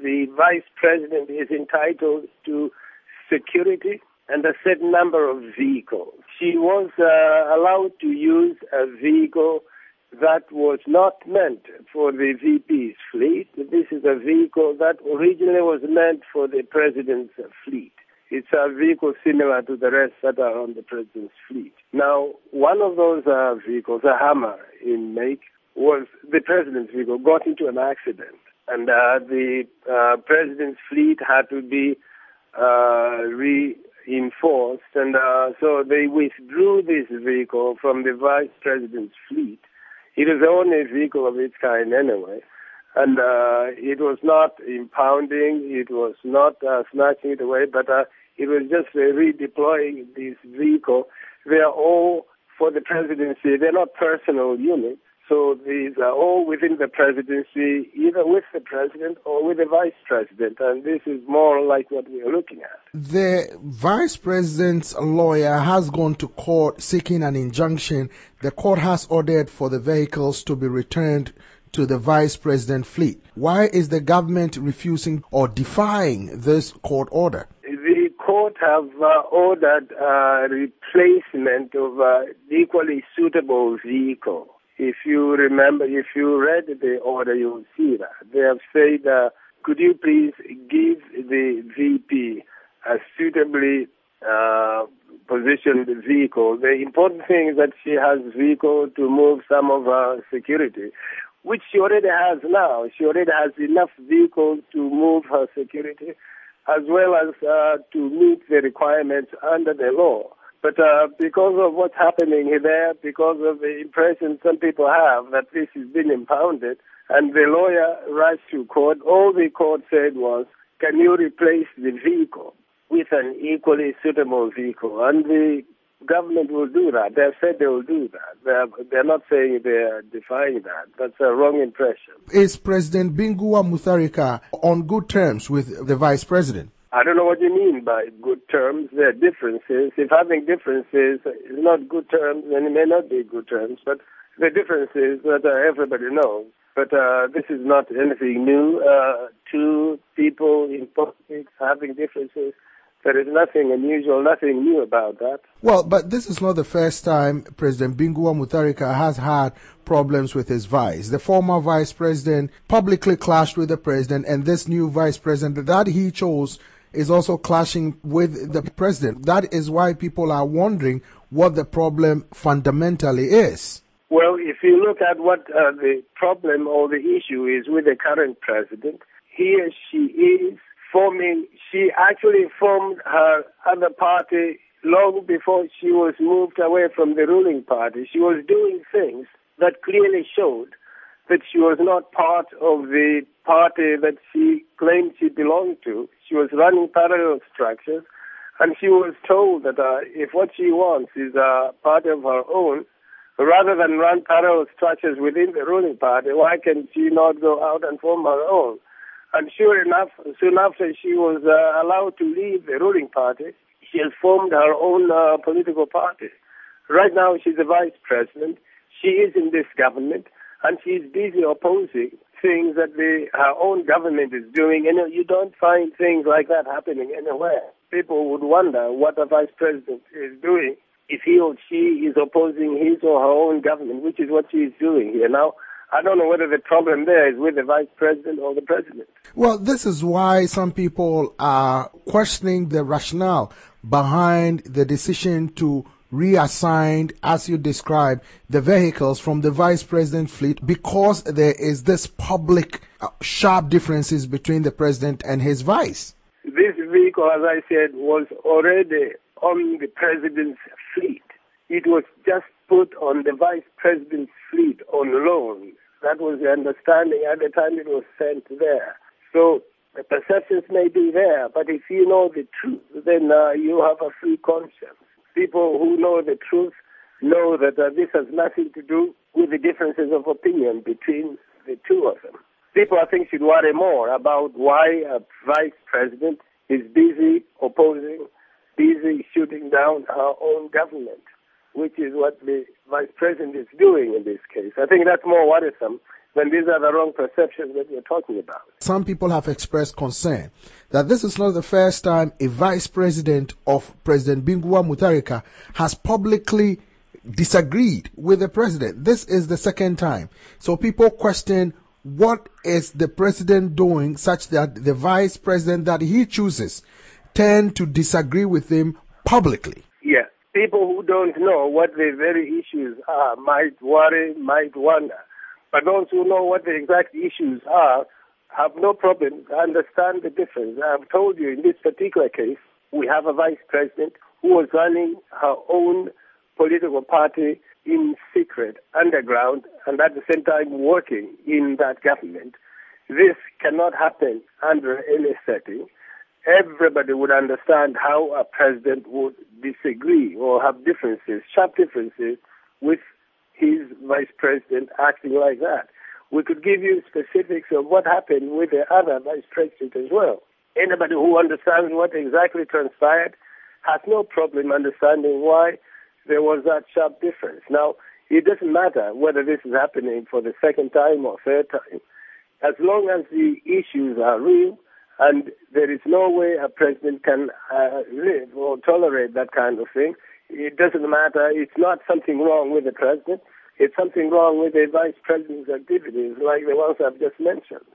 the vice president is entitled to security and a certain number of vehicles. She was allowed to use a vehicle that was not meant for the VP's fleet. This is a vehicle that originally was meant for the president's fleet. It's a vehicle similar to the rest that are on the president's fleet. Now, one of those vehicles, a Hummer in make, was the president's vehicle, got into an accident. And the president's fleet had to be reinforced. And so they withdrew this vehicle from the vice president's fleet. It is the only vehicle of its kind anyway. And it was not impounding, it was not snatching it away, but it was just redeploying this vehicle. They are all for the presidency. They're not personal units. So these are all within the presidency, either with the president or with the vice president. And this is more like what we are looking at. The vice president's lawyer has gone to court seeking an injunction. The court has ordered for the vehicles to be returned to the vice president fleet. Why is the government refusing or defying this court order? The court have ordered replacement of equally suitable vehicle. If you remember, if you read the order, you will see that. They have said, could you please give the VP a suitably positioned vehicle? The important thing is that she has vehicle to move some of her security, which she already has now. She already has enough vehicles to move her security, as well as to meet the requirements under the law. But because of what's happening there, because of the impression some people have that this has been impounded, and the lawyer rushed to court, all the court said was, can you replace the vehicle with an equally suitable vehicle? And the government will do that. They've said they will do that. They're not saying they're defying that. That's a wrong impression. Is President Bingu wa Mutharika on good terms with the vice president? I don't know what you mean by good terms. There are differences. If having differences is not good terms, then it may not be good terms. But the differences that everybody knows. But this is not anything new. Two people in politics having differences. There is nothing unusual, nothing new about that. Well, but this is not the first time President Bingu wa Mutharika has had problems with his vice. The former vice president publicly clashed with the president, and this new vice president that he chose is also clashing with the president. That is why people are wondering what the problem fundamentally is. Well, if you look at what the problem or the issue is with the current president, he or she is she actually formed her other party long before she was moved away from the ruling party. She was doing things that clearly showed that she was not part of the party that she claimed she belonged to. She was running parallel structures, and she was told that if what she wants is a party of her own, rather than run parallel structures within the ruling party, why can she not go out and form her own? And sure enough, soon after she was allowed to leave the ruling party, she has formed her own political party. Right now, she's the vice president. She is in this government, and she's busy opposing things that her own government is doing. And you don't find things like that happening anywhere. People would wonder what a vice president is doing if he or she is opposing his or her own government, which is what she is doing here. Now, I don't know whether the problem there is with the vice president or the president. Well, this is why some people are questioning the rationale behind the decision to reassign, as you described, the vehicles from the vice president fleet, because there is this public sharp differences between the president and his vice. This vehicle, as I said, was already on the president's fleet. It was just put on the vice president's fleet on loan. That was the understanding at the time it was sent there. So the perceptions may be there, but if you know the truth, then you have a free conscience. People who know the truth know that this has nothing to do with the differences of opinion between the two of them. People, I think, should worry more about why a vice president is busy opposing, busy shooting down our own government, which is what the vice president is doing in this case. I think that's more worrisome when these are the wrong perceptions that we're talking about. Some people have expressed concern that this is not the first time a vice president of President Binguwa Mutharika has publicly disagreed with the president. This is the second time. So people question, what is the president doing such that the vice president that he chooses tend to disagree with him publicly? Yeah. People who don't know what the very issues are might worry, might wonder. But those who know what the exact issues are have no problem to understand the difference. I've told you in this particular case, we have a vice president who was running her own political party in secret, underground, and at the same time working in that government. This cannot happen under any setting. Everybody would understand how a president would disagree or have differences, sharp differences, with his vice president acting like that. We could give you specifics of what happened with the other vice president as well. Anybody who understands what exactly transpired has no problem understanding why there was that sharp difference. Now, it doesn't matter whether this is happening for the second time or third time. As long as the issues are real and there is no way a president can live or tolerate that kind of thing, it doesn't matter. It's not something wrong with the president. It's something wrong with the vice president's activities like the ones I've just mentioned.